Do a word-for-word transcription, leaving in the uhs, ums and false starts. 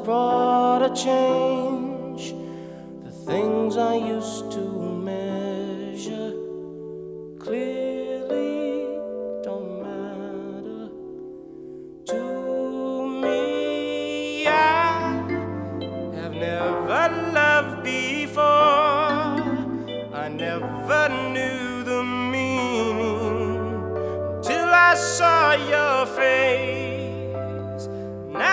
brought a change. The things I used to measure clearly don't matter to me. I have never loved before. I never knew the meaning till I saw your face.